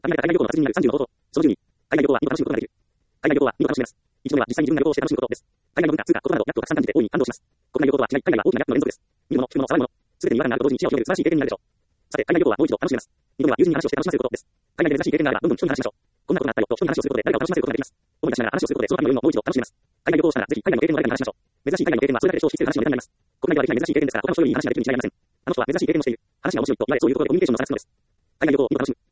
限られた海外旅行の達人になる30の方法。その10に、海外旅行は見事楽しむことができる。海外旅行は見事楽しめます。1度目は実際に自分が旅行をして楽しむことです。海外の文化、通貨、ことなど、やっとたくさん感じて大いに感動します。国内旅行とは違い、海外は大きなギャップの連続です。見るもの、聞くもの、触るもの、すべてに違和感があると同時に視野を広げる素晴らしい経験になるでしょう。さて、海外旅行はもう一度楽しめます。2度目は友人に話をして楽しませることです。海外で珍しい経験があれば、どんどん人に話しましょう。こんなことがあったよと人に話をすることで誰かを楽しませることができます。思い出しながら話をすることでその旅の余韻をもう一度楽しめます。海外旅行をしたらぜひ海外の経験の誰かに話しましょう。珍しい海外の経験はそれだけで消費している話のネタになります。国内ではできない珍しい経験ですから他の人よりいい話ができるに違いありません。あの人は珍しい経験をしている。話が面白いと、いわゆるそういうところでコミュニケーションの差がつくのです。海外旅行を見事楽しむ。